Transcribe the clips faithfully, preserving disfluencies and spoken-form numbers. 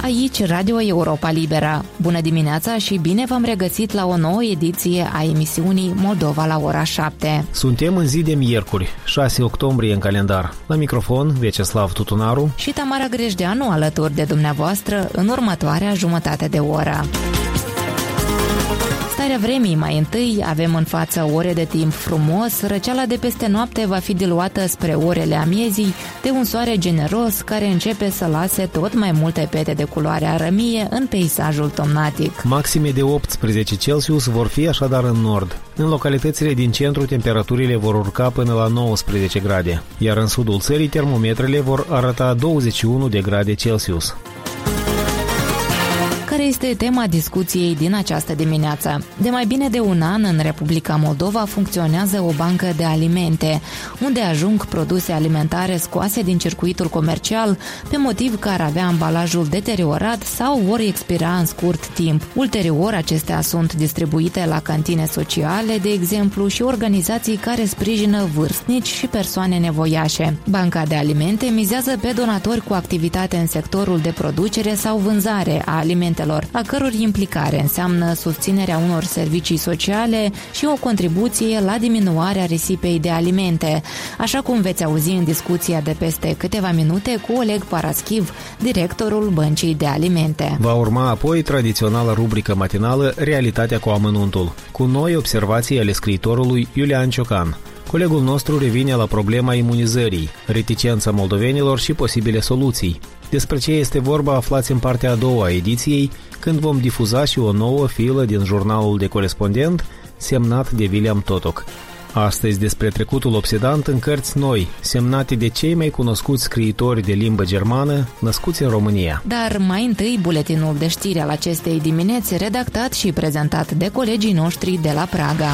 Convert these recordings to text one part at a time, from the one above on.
Aici Radio Europa Liberă. Bună dimineața și bine v-am regăsit la o nouă ediție a emisiunii Moldova la ora șapte. Suntem în zi de miercuri, șase octombrie în calendar. La microfon, Vyacheslav Tutunaru și Tamara Grejdeanu alături de dumneavoastră în următoarea jumătate de oră. Starea vremii mai întâi, avem în față ore de timp frumos, răceala de peste noapte va fi diluată spre orele amiezii de un soare generos care începe să lase tot mai multe pete de culoare arămie în peisajul tomnatic. Maxime de optsprezece Celsius vor fi așadar în nord. În localitățile din centru temperaturile vor urca până la nouăsprezece grade, iar în sudul țării termometrele vor arăta douăzeci și unu de grade Celsius. Care este tema discuției din această dimineață? De mai bine de un an în Republica Moldova funcționează o bancă de alimente, unde ajung produse alimentare scoase din circuitul comercial pe motiv că ar avea ambalajul deteriorat sau vor expira în scurt timp. Ulterior, acestea sunt distribuite la cantine sociale, de exemplu, și organizații care sprijină vârstnici și persoane nevoiașe. Banca de alimente mizează pe donatori cu activitate în sectorul de producere sau vânzare a alimentelor, a căror implicare înseamnă susținerea unor servicii sociale și o contribuție la diminuarea risipei de alimente, așa cum veți auzi în discuția de peste câteva minute cu Oleg Paraschiv, directorul Băncii de Alimente. Va urma apoi tradiționala rubrică matinală Realitatea cu amănuntul, cu noi observații ale scriitorului Iulian Ciocan. Colegul nostru revine la problema imunizării, reticența moldovenilor și posibile soluții. Despre ce este vorba aflați în partea a doua a ediției, când vom difuza și o nouă filă din jurnalul de corespondent, semnat de William Totoc. Astăzi despre trecutul obsedant în cărți noi, semnate de cei mai cunoscuți scriitori de limbă germană, născuți în România. Dar mai întâi buletinul de știri al acestei dimineți, redactat și prezentat de colegii noștri de la Praga.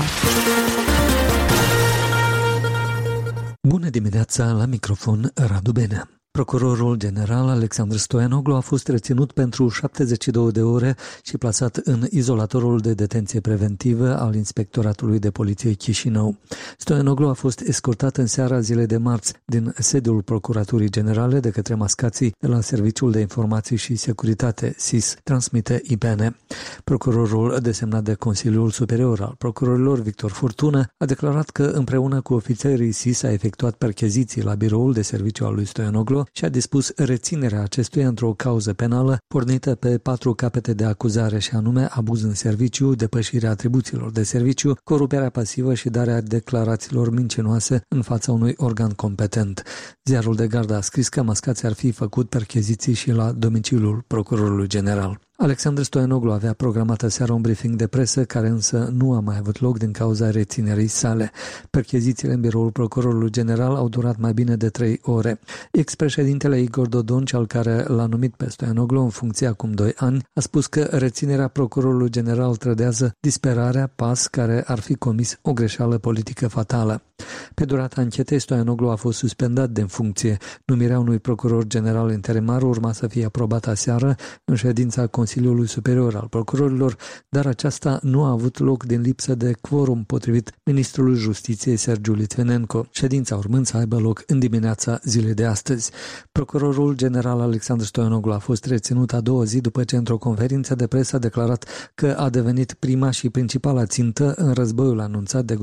Bună dimineața, la microfon Radu Benea. Procurorul general Alexandru Stoianoglu a fost reținut pentru șaptezeci și două de ore și plasat în izolatorul de detenție preventivă al Inspectoratului de Poliție Chișinău. Stoianoglu a fost escortat în seara zilei de marți din sediul Procuraturii Generale de către mascații de la Serviciul de Informații și Securitate, S I S, transmite I P N. Procurorul desemnat de Consiliul Superior al Procurorilor, Victor Furtună, a declarat că împreună cu ofițerii S I S a efectuat percheziții la biroul de serviciu al lui Stoianoglu și a dispus reținerea acestuia într-o cauză penală pornită pe patru capete de acuzare, și anume abuz în serviciu, depășirea atribuțiilor de serviciu, coruperea pasivă și darea declarațiilor mincinoase în fața unui organ competent. Ziarul de Gardă a scris că mascații ar fi făcut percheziții și la domiciliul procurorului general. Alexandru Stoianoglu avea programată seara un briefing de presă, care însă nu a mai avut loc din cauza reținerii sale. Perchezițiile în biroul procurorului general au durat mai bine de trei ore. Ex-președintele Igor Dodon, cel care l-a numit pe Stoianoglu în funcție acum doi ani, a spus că reținerea procurorului general trădează disperarea, pas care ar fi comis o greșeală politică fatală. Pe durata anchetei, Stoianoglu a fost suspendat din funcție. Numirea unui procuror general interimar urma să fie aprobată aseară în ședința Consiliului Superior al Procurorilor, dar aceasta nu a avut loc din lipsă de quorum, potrivit ministrului Justiției Sergiu Litvinenko, ședința urmând să aibă loc în dimineața zilei de astăzi. Procurorul general Alexandru Stoianoglu a fost reținut a doua zi după ce într-o conferință de presă a declarat că a devenit prima și principala țintă în războiul anunțat de